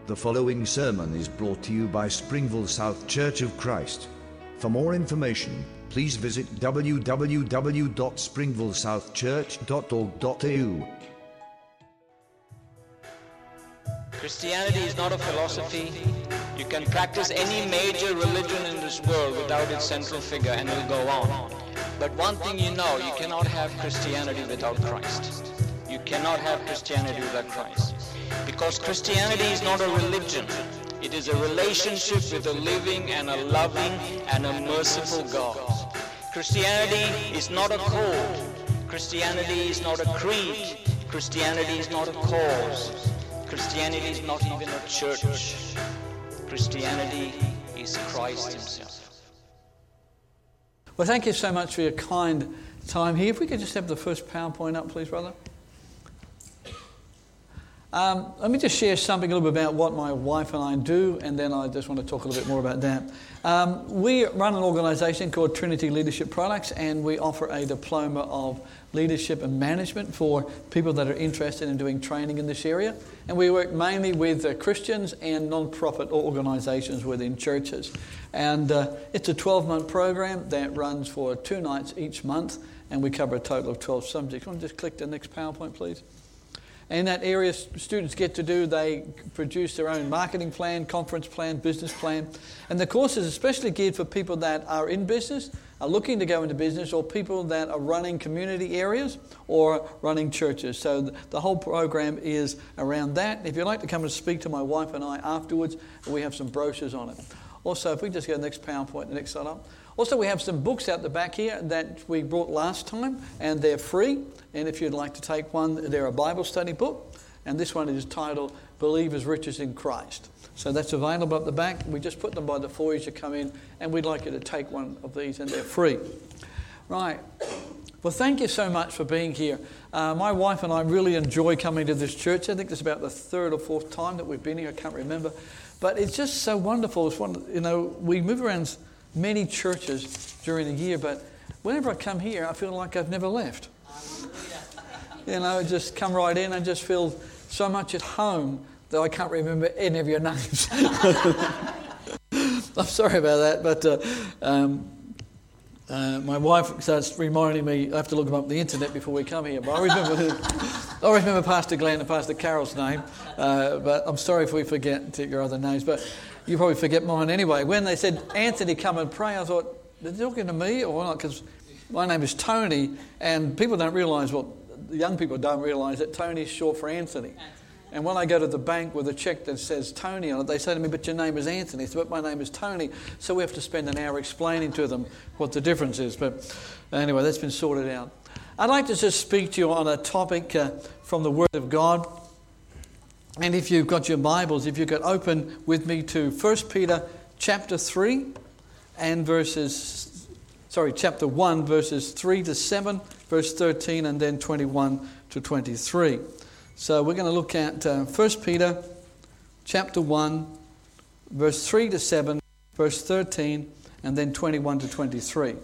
The following sermon is brought to you by Springville South Church of Christ. For more information, please visit www.springvillesouthchurch.org.au. Christianity is not a philosophy. You can practice any major religion in this world without its central figure and it'll go on. But one thing you know, you cannot have Christianity without Christ. You cannot have Christianity without Christ. Because Christianity is not a religion. It is a relationship with a living and a loving and a merciful God. Christianity is not a code. Christianity is not a creed. Christianity is not a cause. Christianity is not even a church. Christianity is Christ Himself. Well, thank you so much for your kind time here. If we could just have the first PowerPoint up, please, brother. Let me just share something a little bit about what my wife and I do, and then I just want to talk a little bit more about that. We run an organisation called Trinity Leadership Products, and we offer a diploma of leadership and management for people that are interested in doing training in this area. And we work mainly with Christians and non-profit organisations within churches. And it's a 12-month program that runs for 2 nights each month, and we cover a total of 12 subjects. Want to just click the next PowerPoint, please? In that area, students get to do, they produce their own marketing plan, conference plan, business plan. And the course is especially geared for people that are in business, are looking to go into business, or people that are running community areas or running churches. So the whole program is around that. If you'd like to come and speak to my wife and I afterwards, we have some brochures on it. Also, if we just go to the next PowerPoint, the next slide up. Also, we have some books out the back here that we brought last time, and they're free. And if you'd like to take one, they're a Bible study book. And this one is titled Believers' Riches in Christ. So that's available at the back. We just put them by the foyer as you come in, and we'd like you to take one of these, and they're free. Right. Well, thank you so much for being here. My wife and I really enjoy coming to this church. I think this is about the 3rd or 4th time that we've been here. I can't remember. But it's just so wonderful. It's we move around many churches during the year, but whenever I come here, I feel like I've never left. Just come right in and just feel so much at home that I can't remember any of your names. I'm sorry about that, but my wife starts reminding me I have to look them up on the internet before we come here. But I remember Pastor Glenn and Pastor Carol's name, but I'm sorry if we forget your other names. But you probably forget mine anyway. When they said, Anthony, come and pray, I thought, they're talking to me or not? Because my name is Tony, and people don't realise, the young people don't realise that Tony is short for Anthony. And when I go to the bank with a cheque that says Tony on it, they say to me, but your name is Anthony. So, but my name is Tony. So we have to spend an hour explaining to them what the difference is. But anyway, that's been sorted out. I'd like to just speak to you on a topic from the Word of God. And if you've got your Bibles, if you could open with me to 1 Peter chapter 3 and chapter 1, verses 3 to 7, verse 13, and then 21 to 23. So we're going to look at 1 Peter chapter 1, verse 3 to 7, verse 13, and then 21 to 23.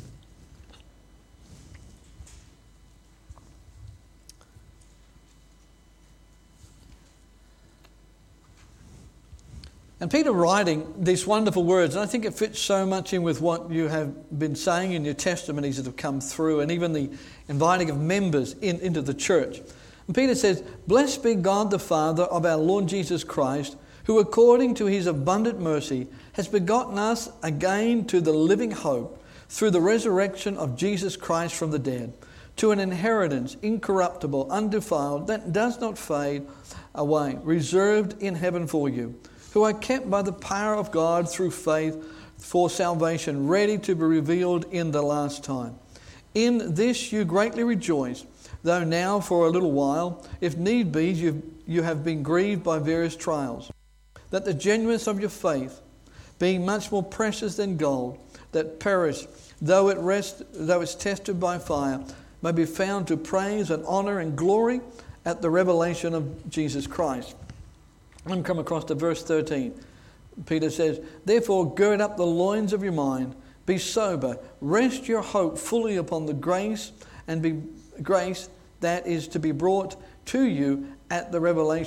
And Peter writing these wonderful words, and I think it fits so much in with what you have been saying in your testimonies that have come through, and even the inviting of members into the church. And Peter says, "Blessed be God the Father of our Lord Jesus Christ, who according to His abundant mercy has begotten us again to the living hope through the resurrection of Jesus Christ from the dead, to an inheritance incorruptible, undefiled, that does not fade away, reserved in heaven for you, who are kept by the power of God through faith for salvation, ready to be revealed in the last time. In this you greatly rejoice, though now for a little while, if need be, you have been grieved by various trials, that the genuineness of your faith, being much more precious than gold, that perish, though it's tested by fire, may be found to praise and honor and glory at the revelation of Jesus Christ." I'm come across to verse 13. Peter says, "Therefore gird up the loins of your mind, be sober, rest your hope fully upon the grace that is to be brought to you at the revelation of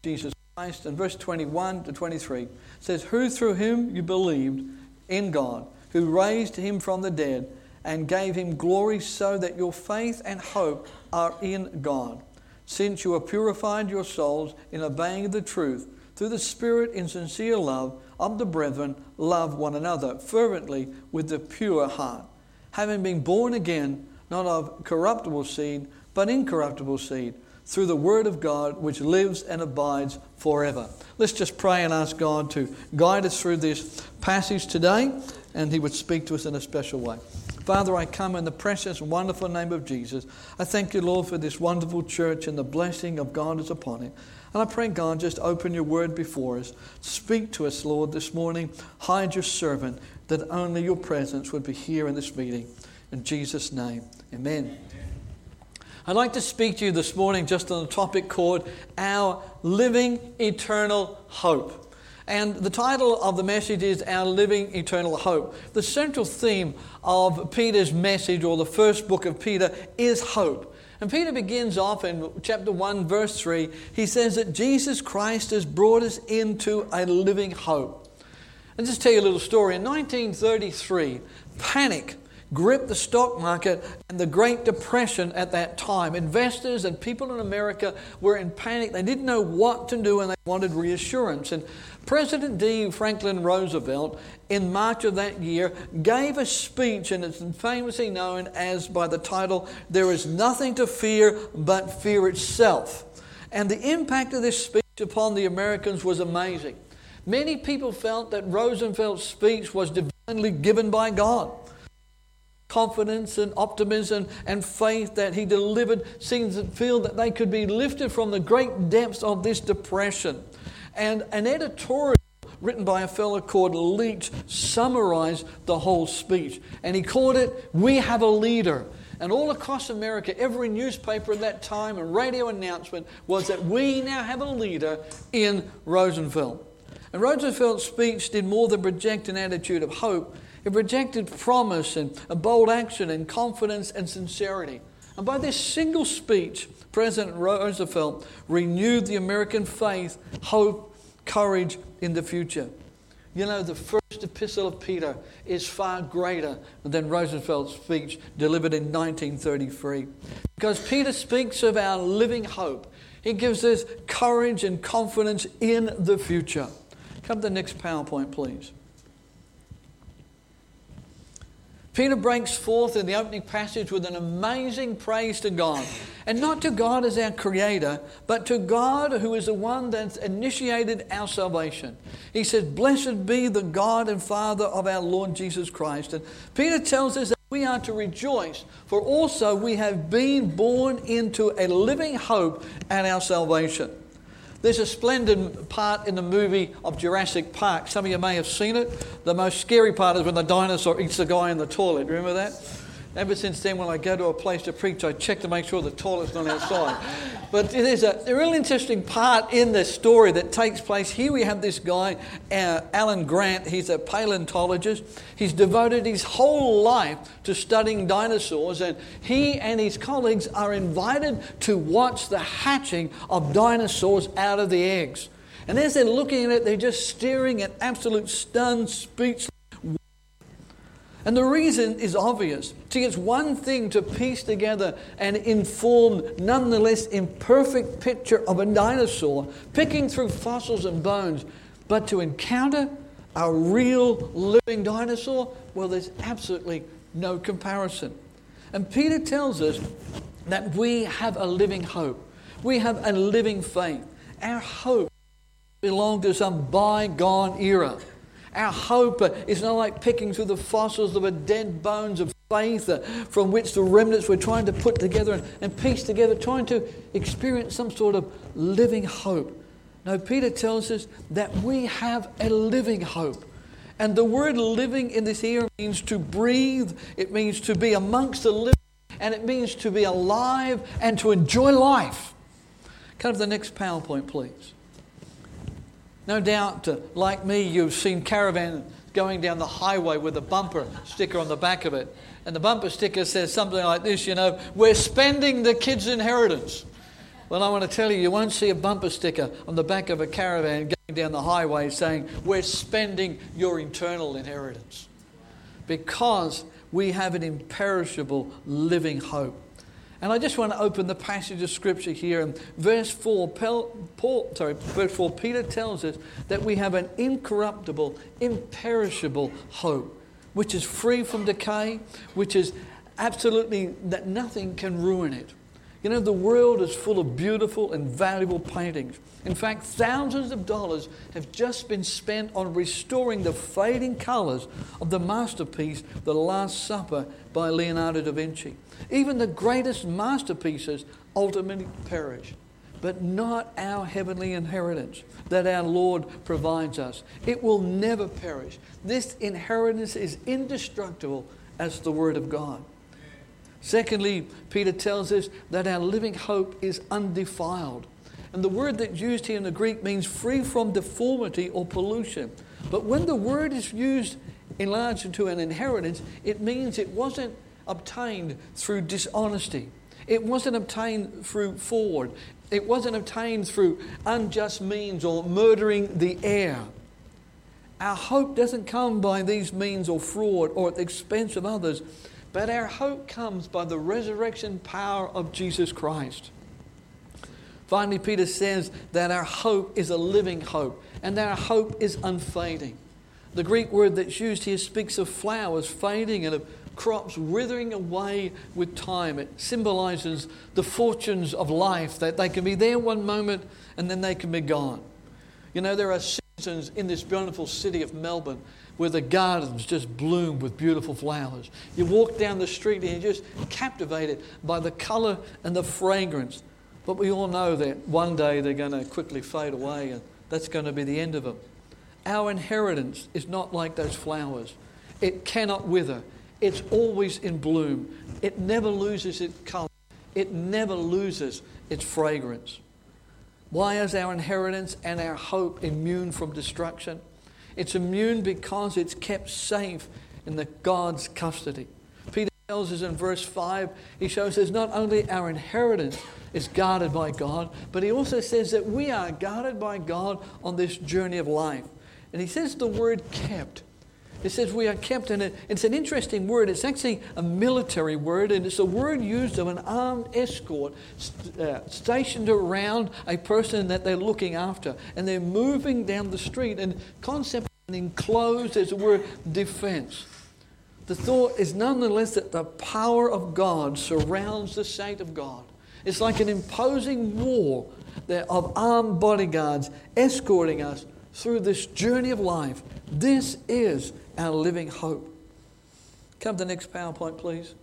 Jesus Christ. And verse 21 to 23 says, who through whom you believed in God, who raised him from the dead and gave him glory, so that your faith and hope are in God. Since you have purified your souls in obeying the truth, through the Spirit in sincere love of the brethren, love one another fervently with the pure heart, having been born again, not of corruptible seed, but incorruptible seed, through the word of God, which lives and abides forever. Let's just pray and ask God to guide us through this passage today, and he would speak to us in a special way. Father, I come in the precious, wonderful name of Jesus. I thank you, Lord, for this wonderful church, and the blessing of God is upon it. And I pray, God, just open your word before us. Speak to us, Lord, this morning. Hide your servant, that only your presence would be here in this meeting. In Jesus' name, amen. I'd like to speak to you this morning just on a topic called Our Living Eternal Hope. And the title of the message is Our Living Eternal Hope. The central theme of Peter's message, or the first book of Peter, is hope. And Peter begins off in chapter 1, verse 3. He says that Jesus Christ has brought us into a living hope. And just tell you a little story. In 1933, panic gripped the stock market and the Great Depression at that time. Investors and people in America were in panic. They didn't know what to do, and they wanted reassurance. And President D. Franklin Roosevelt, in March of that year, gave a speech, and it's famously known as by the title, There is Nothing to Fear But Fear Itself. And the impact of this speech upon the Americans was amazing. Many people felt that Roosevelt's speech was divinely given by God. Confidence and optimism and faith that he delivered seemed to feel that they could be lifted from the great depths of this depression. And an editorial written by a fellow called Leach summarized the whole speech. And he called it, We Have a Leader. And all across America, every newspaper at that time and radio announcement was that we now have a leader in Roosevelt. And Roosevelt's speech did more than project an attitude of hope. It projected promise and a bold action and confidence and sincerity. And by this single speech, President Roosevelt renewed the American faith, hope, courage in the future. You know, the first epistle of Peter is far greater than Roosevelt's speech delivered in 1933. Because Peter speaks of our living hope. He gives us courage and confidence in the future. Come to the next PowerPoint, please. Peter breaks forth in the opening passage with an amazing praise to God. And not to God as our Creator, but to God who is the one that's initiated our salvation. He says, Blessed be the God and Father of our Lord Jesus Christ. And Peter tells us that we are to rejoice, for also we have been born into a living hope at our salvation. There's a splendid part in the movie of Jurassic Park. Some of you may have seen it. The most scary part is when the dinosaur eats the guy in the toilet. Remember that? Ever since then, when I go to a place to preach, I check to make sure the toilet's not outside. But there's a really interesting part in this story that takes place. Here we have this guy, Alan Grant. He's a paleontologist. He's devoted his whole life to studying dinosaurs, and he and his colleagues are invited to watch the hatching of dinosaurs out of the eggs. And as they're looking at it, they're just staring at absolute stunned, speechless. And the reason is obvious. See, it's one thing to piece together an informed, nonetheless imperfect picture of a dinosaur, picking through fossils and bones, but to encounter a real living dinosaur, well, there's absolutely no comparison. And Peter tells us that we have a living hope. We have a living faith. Our hope belongs to some bygone era. Our hope is not like picking through the fossils of a dead bones of faith from which the remnants we're trying to put together and piece together, trying to experience some sort of living hope. No, Peter tells us that we have a living hope. And the word living in this era means to breathe, it means to be amongst the living, and it means to be alive and to enjoy life. Come to the next PowerPoint, please. No doubt, like me, you've seen caravan going down the highway with a bumper sticker on the back of it. And the bumper sticker says something like this, you know, we're spending the kids' inheritance. Well, I want to tell you, you won't see a bumper sticker on the back of a caravan going down the highway saying, we're spending your eternal inheritance. Because we have an imperishable living hope. And I just want to open the passage of Scripture here. In verse 4, Peter tells us that we have an incorruptible, imperishable hope, which is free from decay, which is absolutely that nothing can ruin it. You know, the world is full of beautiful and valuable paintings. In fact, thousands of dollars have just been spent on restoring the fading colours of the masterpiece, The Last Supper by Leonardo da Vinci. Even the greatest masterpieces ultimately perish, but not our heavenly inheritance that our Lord provides us. It will never perish. This inheritance is indestructible as the Word of God. Secondly, Peter tells us that our living hope is undefiled. And the word that's used here in the Greek means free from deformity or pollution. But when the word is used in relation to an inheritance, it means it wasn't obtained through dishonesty. It wasn't obtained through fraud. It wasn't obtained through unjust means or murdering the heir. Our hope doesn't come by these means or fraud or at the expense of others, but our hope comes by the resurrection power of Jesus Christ. Finally, Peter says that our hope is a living hope and that our hope is unfading. The Greek word that's used here speaks of flowers fading and of crops withering away with time. It symbolizes the fortunes of life, that they can be there one moment and then they can be gone. You know, there are seasons in this beautiful city of Melbourne where the gardens just bloom with beautiful flowers. You walk down the street and you're just captivated by the colour and the fragrance. But we all know that one day they're going to quickly fade away and that's going to be the end of them. Our inheritance is not like those flowers. It cannot wither. It's always in bloom. It never loses its colour. It never loses its fragrance. Why is our inheritance and our hope immune from destruction? It's immune because it's kept safe in the God's custody. Peter tells us in verse 5, he shows us not only our inheritance is guarded by God, but he also says that we are guarded by God on this journey of life. And he says the word kept. It says we are kept in it. It's an interesting word. It's actually a military word, and it's a word used of an armed escort stationed around a person that they're looking after. And they're moving down the street, and concept enclosed as a word defense. The thought is nonetheless that the power of God surrounds the saint of God. It's like an imposing wall of armed bodyguards escorting us through this journey of life. This is our living hope. Come to the next PowerPoint, please.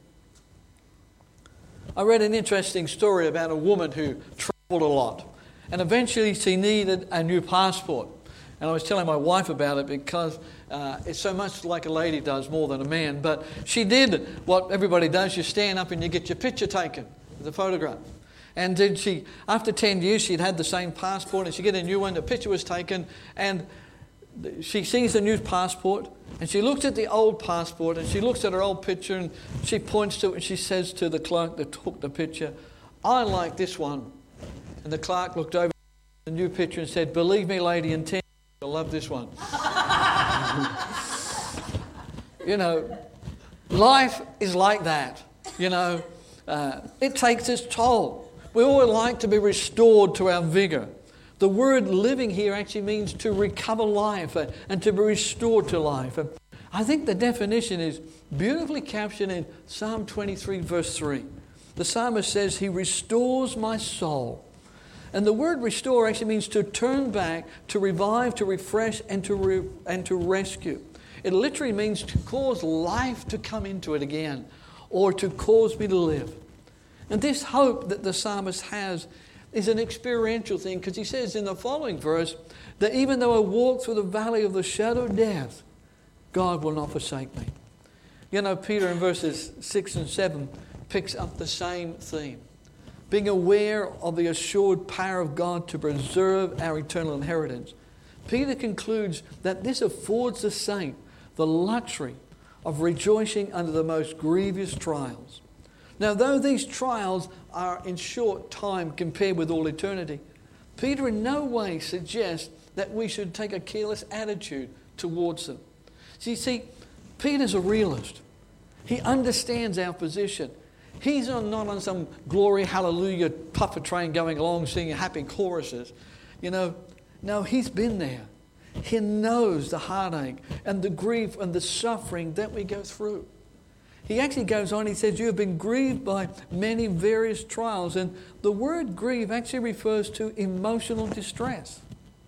I read an interesting story about a woman who traveled a lot, and eventually she needed a new passport. And I was telling my wife about it because it's so much like a lady does more than a man. But she did what everybody does. You stand up and you get your picture taken, the photograph. And then she, after 10 years, she'd had the same passport, and she get a new one. The picture was taken, and she sees the new passport, and she looks at the old passport, and she looks at her old picture, and she points to it, and she says to the clerk that took the picture, "I like this one." And the clerk looked over the new picture and said, "Believe me, lady, in 10 years, you'll love this one." You know, life is like that. You know, it takes its toll. We all like to be restored to our vigour. The word living here actually means to recover life and to be restored to life. And I think the definition is beautifully captured in Psalm 23 verse 3. The psalmist says, "He restores my soul." And the word restore actually means to turn back, to revive, to refresh, and to rescue. It literally means to cause life to come into it again, or to cause me to live. And this hope that the psalmist has is an experiential thing, because he says in the following verse that even though I walk through the valley of the shadow of death, God will not forsake me. You know, Peter in verses 6 and 7 picks up the same theme. Being aware of the assured power of God to preserve our eternal inheritance, Peter concludes that this affords the saint the luxury of rejoicing under the most grievous trials. Now, though these trials are in short time compared with all eternity. Peter in no way suggests that we should take a careless attitude towards them. So you see, Peter's a realist. He understands our position. He's not on some glory, hallelujah, puffer train going along singing happy choruses. No, he's been there. He knows the heartache and the grief and the suffering that we go through. He actually goes on, he says, you have been grieved by many various trials. And the word grieve actually refers to emotional distress.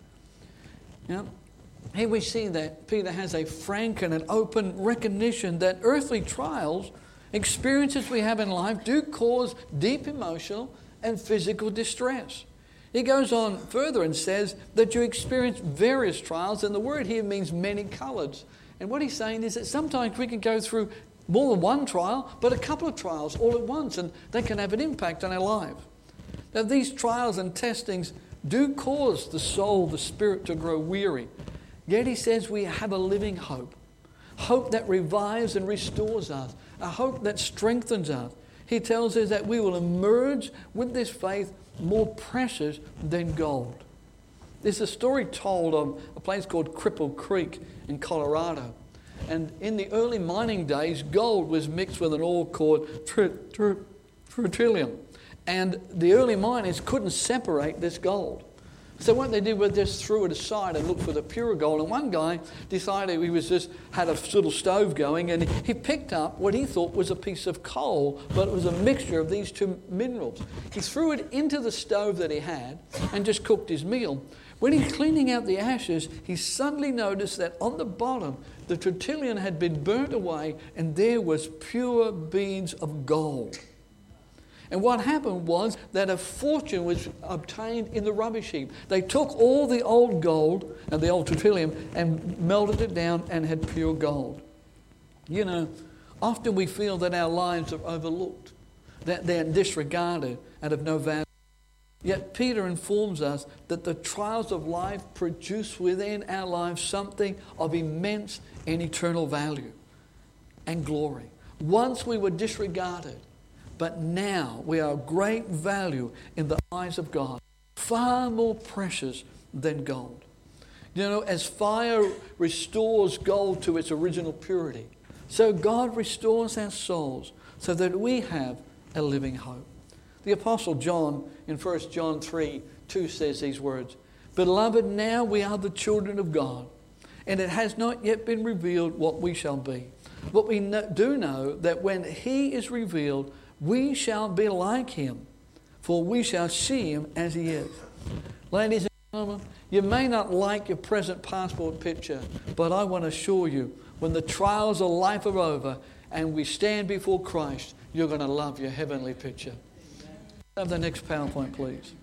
Here we see that Peter has a frank and an open recognition that earthly trials, experiences we have in life, do cause deep emotional and physical distress. He goes on further and says that you experience various trials, and the word here means many coloured. And what he's saying is that sometimes we can go through more than one trial, but a couple of trials all at once, and they can have an impact on our life. Now, these trials and testings do cause the soul, the spirit to grow weary. Yet he says we have a living hope. Hope that revives and restores us. A hope that strengthens us. He tells us that we will emerge with this faith more precious than gold. There's a story told of a place called Cripple Creek in Colorado. And in the early mining days, gold was mixed with an ore called tritium. And the early miners couldn't separate this gold. So what they did was just threw it aside and looked for the pure gold. And one guy decided had a little stove going, and he picked up what he thought was a piece of coal, but it was a mixture of these two minerals. He threw it into the stove that he had and just cooked his meal. When he's cleaning out the ashes, he suddenly noticed that on the bottom, the tritium had been burnt away, and there was pure beads of gold. And what happened was that a fortune was obtained in the rubbish heap. They took all the old gold and the old tritium and melted it down and had pure gold. Often we feel that our lives are overlooked, that they're disregarded and of no value. Yet Peter informs us that the trials of life produce within our lives something of immense and eternal value and glory. Once we were disregarded, but now we are of great value in the eyes of God, far more precious than gold. As fire restores gold to its original purity, so God restores our souls so that we have a living hope. The Apostle John in 1 John 3:2 says these words, "Beloved, now we are the children of God, and it has not yet been revealed what we shall be. But we do know that when He is revealed, we shall be like Him, for we shall see Him as He is." Ladies and gentlemen, you may not like your present passport picture, but I want to assure you, when the trials of life are over and we stand before Christ, you're going to love your heavenly picture. Have the next PowerPoint, please.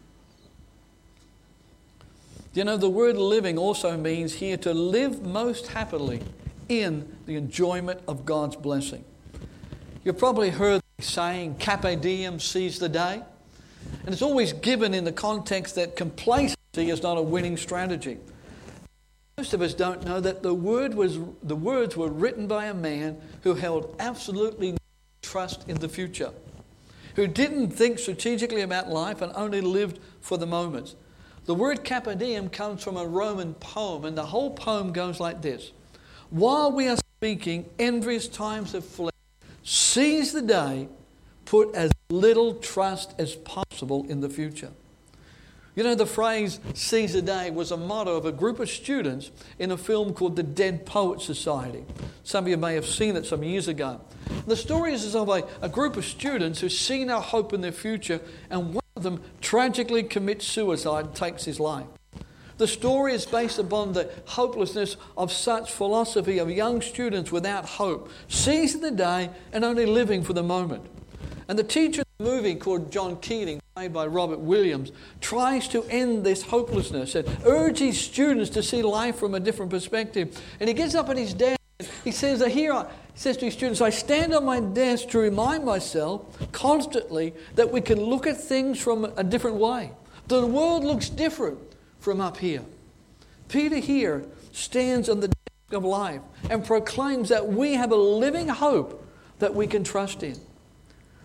The word living also means here to live most happily in the enjoyment of God's blessing. You've probably heard the saying, carpe diem, seize the day. And it's always given in the context that complacency is not a winning strategy. Most of us don't know that the words were written by a man who held absolutely no trust in the future, who didn't think strategically about life and only lived for the moments. The word carpe diem comes from a Roman poem, and the whole poem goes like this: "While we are speaking, envious times have fled. Seize the day, put as little trust as possible in the future." The phrase "seize the day" was a motto of a group of students in a film called The Dead Poets Society. Some of you may have seen it some years ago. The story is of a group of students who see no hope in their future, and one of them tragically commits suicide and takes his life. The story is based upon the hopelessness of such philosophy of young students without hope, seizing the day and only living for the moment. And the teacher in the movie, called John Keating, played by Robert Williams, tries to end this hopelessness and urges students to see life from a different perspective. And he gets up at his desk. He says to his students, "I stand on my desk to remind myself constantly that we can look at things from a different way. The world looks different from up here." Peter here stands on the desk of life and proclaims that we have a living hope that we can trust in.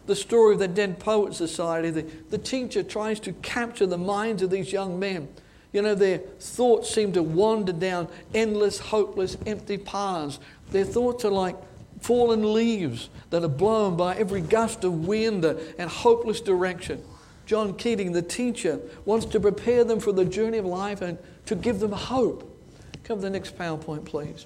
the story of the Dead Poets Society. The teacher tries to capture the minds of these young men. You know, their thoughts seem to wander down endless, hopeless, empty paths. Their thoughts are like fallen leaves that are blown by every gust of wind and hopeless direction. John Keating, the teacher, wants to prepare them for the journey of life and to give them hope. Come to the next PowerPoint, please.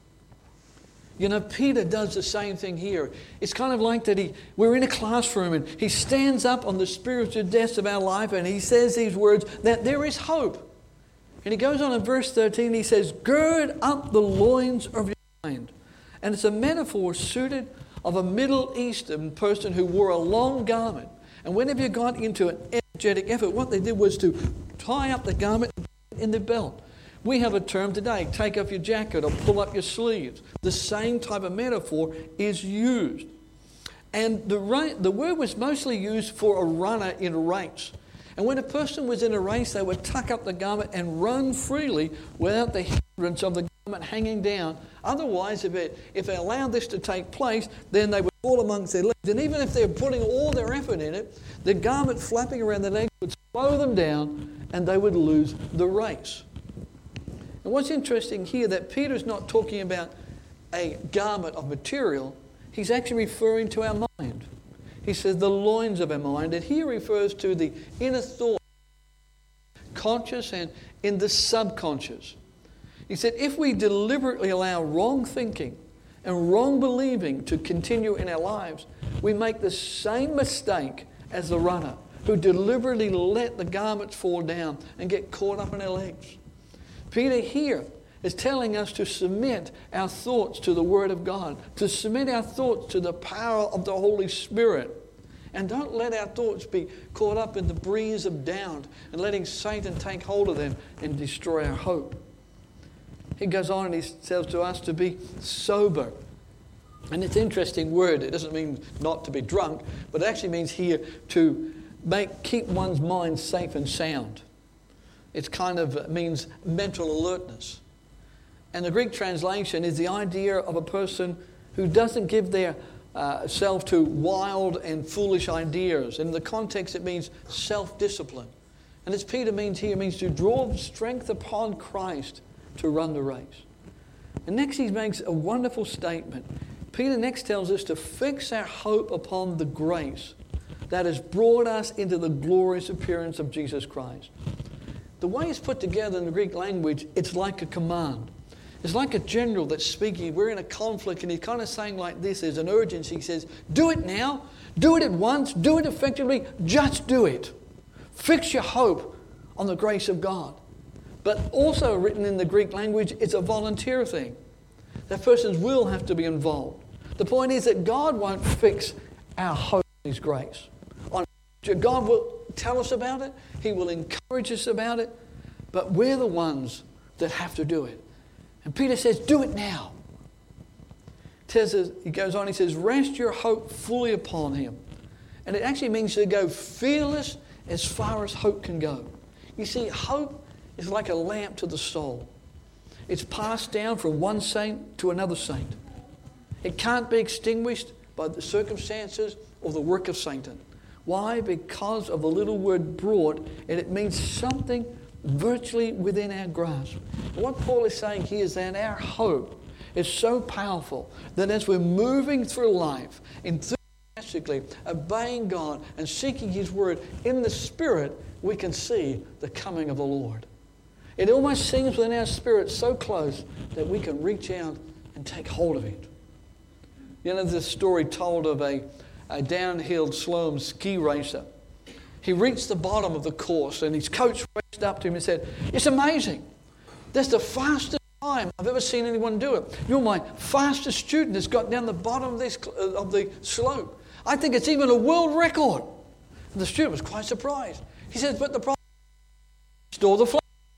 You know, Peter does the same thing here. It's kind of like that we're in a classroom and he stands up on the spiritual desk of our life and he says these words, that there is hope. And he goes on in verse 13, he says, gird up the loins of your mind. And it's a metaphor suited of a Middle Eastern person who wore a long garment. And whenever you got into an energetic effort, what they did was to tie up the garment in the belt. We have a term today, take off your jacket or pull up your sleeves. The same type of metaphor is used. And the word was mostly used for a runner in a race. And when a person was in a race, they would tuck up the garment and run freely without the hindrance of the garment hanging down. Otherwise, if they allowed this to take place, then they would fall amongst their legs. And even if they're putting all their effort in it, the garment flapping around their legs would slow them down and they would lose the race. And what's interesting here, that Peter's not talking about a garment of material. He's actually referring to our mind. He says the loins of our mind. And he refers to the inner thought, conscious and in the subconscious. He said if we deliberately allow wrong thinking and wrong believing to continue in our lives, we make the same mistake as the runner who deliberately let the garments fall down and get caught up in their legs. Peter here is telling us to submit our thoughts to the Word of God, to submit our thoughts to the power of the Holy Spirit. And don't let our thoughts be caught up in the breeze of doubt and letting Satan take hold of them and destroy our hope. He goes on and he says to us to be sober. And it's an interesting word. It doesn't mean not to be drunk, but it actually means here to keep one's mind safe and sound. It kind of means mental alertness. And the Greek translation is the idea of a person who doesn't give their self to wild and foolish ideas. In the context, it means self-discipline. And as Peter means here, it means to draw strength upon Christ to run the race. And next he makes a wonderful statement. Peter next tells us to fix our hope upon the grace that has brought us into the glorious appearance of Jesus Christ. The way it's put together in the Greek language, it's like a command. It's like a general that's speaking. We're in a conflict and he's kind of saying like this, there's an urgency. He says, do it now, do it at once, do it effectively, just do it. Fix your hope on the grace of God. But also written in the Greek language, it's a volunteer thing. That person's will have to be involved. The point is that God won't fix our hope in His grace. God will tell us about it. He will encourage us about it. But we're the ones that have to do it. And Peter says, do it now. He goes on, he says, rest your hope fully upon Him. And it actually means to go fearless as far as hope can go. You see, hope is like a lamp to the soul. It's passed down from one saint to another saint. It can't be extinguished by the circumstances or the work of Satan. Why? Because of the little word brought, and it means something virtually within our grasp. And what Paul is saying here is that our hope is so powerful that as we're moving through life, enthusiastically obeying God and seeking His Word in the Spirit, we can see the coming of the Lord. It almost seems within our spirit so close that we can reach out and take hold of it. You know, there's a story told of a downhill slalom ski racer. He reached the bottom of the course and his coach raced up to him and said, it's amazing. That's the fastest time I've ever seen anyone do it. You're my fastest student that's got down the bottom of the slope. I think it's even a world record. And the student was quite surprised. He says, but the problem is store the flags.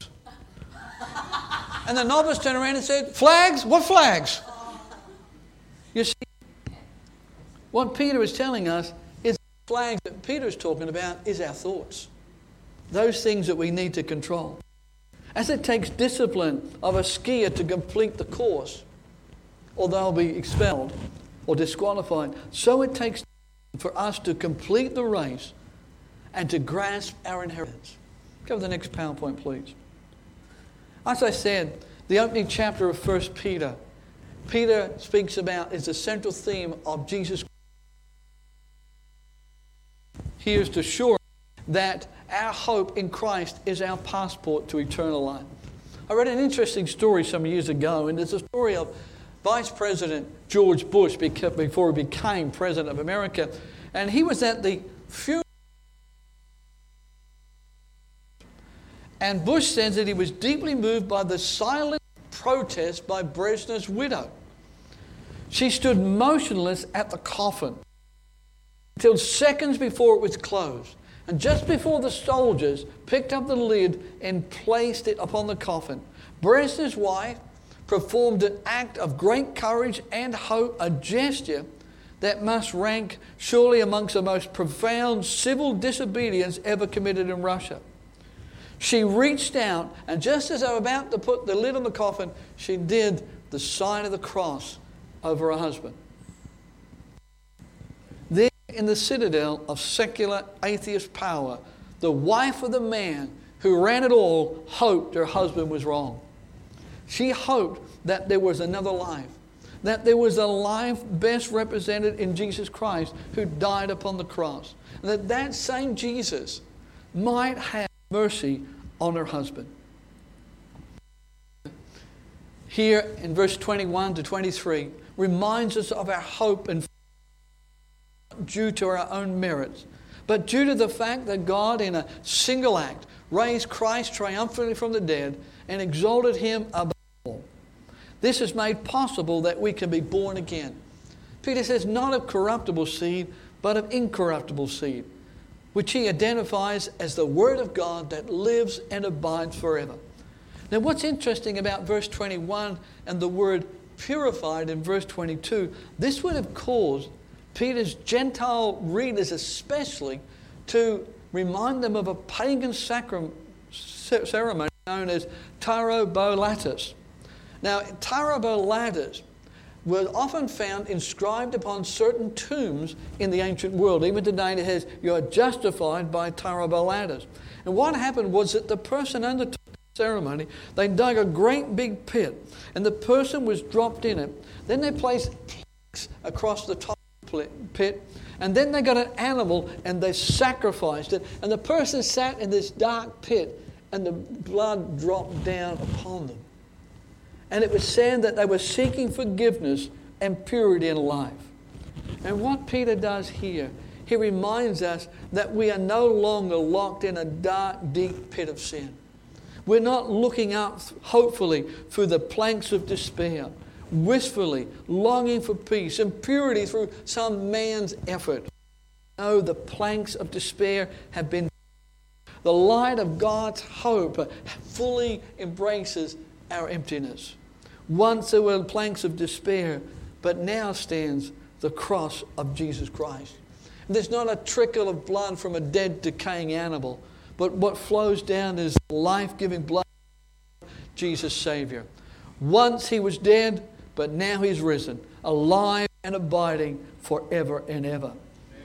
And the novice turned around and said, flags? What flags? You see, what Peter is telling us is the flags that Peter's talking about is our thoughts. Those things that we need to control. As it takes discipline of a skier to complete the course, or they'll be expelled or disqualified, so it takes for us to complete the race and to grasp our inheritance. Go to the next PowerPoint, please. As I said, the opening chapter of 1 Peter, Peter speaks about is the central theme of Jesus Christ. He is to assure that our hope in Christ is our passport to eternal life. I read an interesting story some years ago, and it's a story of Vice President George Bush before he became President of America. And he was at the funeral. And Bush says that he was deeply moved by the silent protest by Brezhnev's widow. She stood motionless at the coffin until seconds before it was closed. And just before the soldiers picked up the lid and placed it upon the coffin, Brezhnev's wife performed an act of great courage and hope, a gesture that must rank surely amongst the most profound civil disobedience ever committed in Russia. She reached out, and just as they were about to put the lid on the coffin, she did the sign of the cross over her husband. There in the citadel of secular atheist power, the wife of the man who ran it all hoped her husband was wrong. She hoped that there was another life, that there was a life best represented in Jesus Christ who died upon the cross, and that same Jesus might have mercy on her husband. Here in verse 21 to 23 reminds us of our hope and not due to our own merits, but due to the fact that God in a single act raised Christ triumphantly from the dead and exalted him above all. This is made possible that we can be born again. Peter says not of corruptible seed, but of incorruptible seed, which he identifies as the Word of God that lives and abides forever. Now what's interesting about verse 21 and the word purified in verse 22, this would have caused Peter's Gentile readers especially to remind them of a pagan ceremony known as Taro-Bow-Latus. Now, Taro-Bow-Latus was often found inscribed upon certain tombs in the ancient world. Even today it says, you are justified by Taro-Bow-Latus. And what happened was that the person undertook the ceremony, they dug a great big pit, and the person was dropped in it. Then they placed planks across the top of the pit, and then they got an animal and they sacrificed it, and the person sat in this dark pit, and the blood dropped down upon them. And it was said that they were seeking forgiveness and purity in life. And what Peter does here, he reminds us that we are no longer locked in a dark, deep pit of sin. We're not looking up, hopefully, through the planks of despair, wistfully longing for peace and purity through some man's effort. No, the planks of despair have been. The light of God's hope fully embraces our emptiness. Once there were planks of despair, but now stands the cross of Jesus Christ. There's not a trickle of blood from a dead, decaying animal, but what flows down is life-giving blood of Jesus, Savior. Once he was dead, but now he's risen, alive and abiding forever and ever.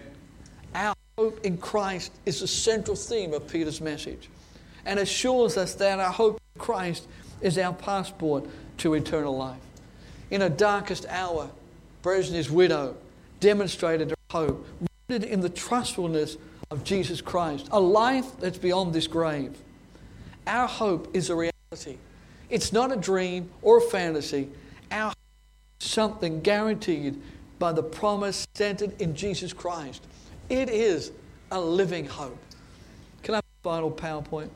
Our hope in Christ is the central theme of Peter's message, and assures us that our hope in Christ is our passport to eternal life. In her darkest hour, Brezhnev's widow demonstrated her hope, rooted in the trustfulness of Jesus Christ, a life that's beyond this grave. Our hope is a reality. It's not a dream or a fantasy. Our hope is something guaranteed by the promise centered in Jesus Christ. It is a living hope. Can I have a final PowerPoint?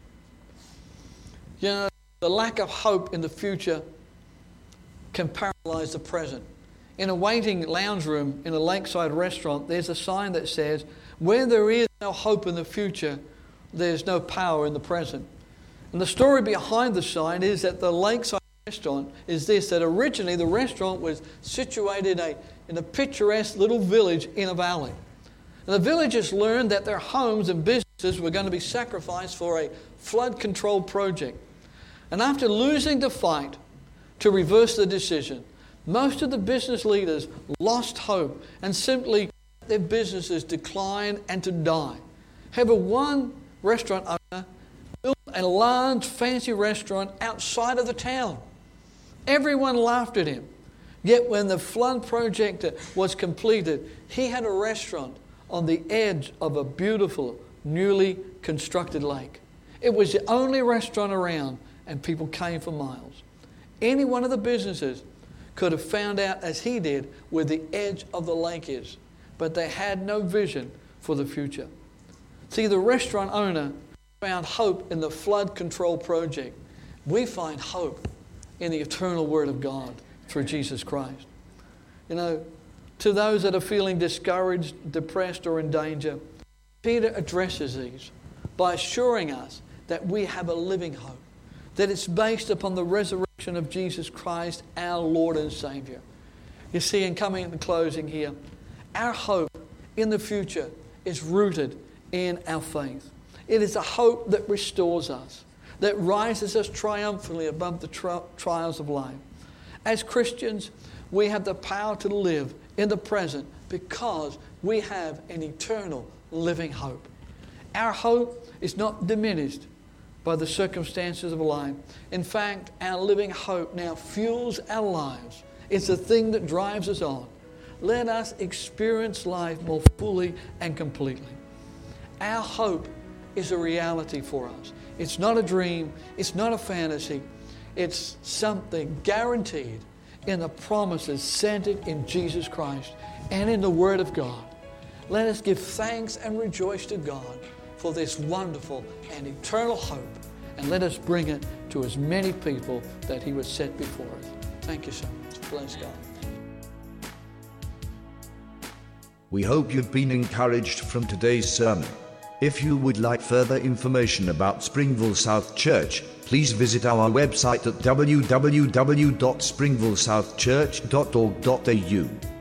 You know, the lack of hope in the future can paralyze the present. In a waiting lounge room in a lakeside restaurant, there's a sign that says, where there is no hope in the future, there's no power in the present. And the story behind the sign is that the lakeside restaurant is this, that originally the restaurant was situated in a picturesque little village in a valley. And the villagers learned that their homes and businesses were going to be sacrificed for a flood control project. And after losing the fight to reverse the decision, most of the business leaders lost hope and simply their businesses decline and to die. However, one restaurant owner built a large fancy restaurant outside of the town. Everyone laughed at him. Yet when the flood project was completed, he had a restaurant on the edge of a beautiful, newly constructed lake. It was the only restaurant around, and people came for miles. Any one of the businesses could have found out, as he did, where the edge of the lake is, but they had no vision for the future. See, the restaurant owner found hope in the flood control project. We find hope in the eternal Word of God through Jesus Christ. You know, to those that are feeling discouraged, depressed, or in danger, Peter addresses these by assuring us that we have a living hope, that it's based upon the resurrection of Jesus Christ, our Lord and Savior. You see, in coming to closing here, our hope in the future is rooted in our faith. It is a hope that restores us, that rises us triumphantly above the trials of life. As Christians, we have the power to live in the present because we have an eternal living hope. Our hope is not diminished by the circumstances of life. In fact, our living hope now fuels our lives. It's the thing that drives us on. Let us experience life more fully and completely. Our hope is a reality for us. It's not a dream. It's not a fantasy. It's something guaranteed in the promises centered in Jesus Christ and in the Word of God. Let us give thanks and rejoice to God for this wonderful and eternal hope, and let us bring it to as many people that He would set before us. Thank you so much. Bless God. We hope you've been encouraged from today's sermon. If you would like further information about Springville South Church, please visit our website at www.springvillesouthchurch.org.au.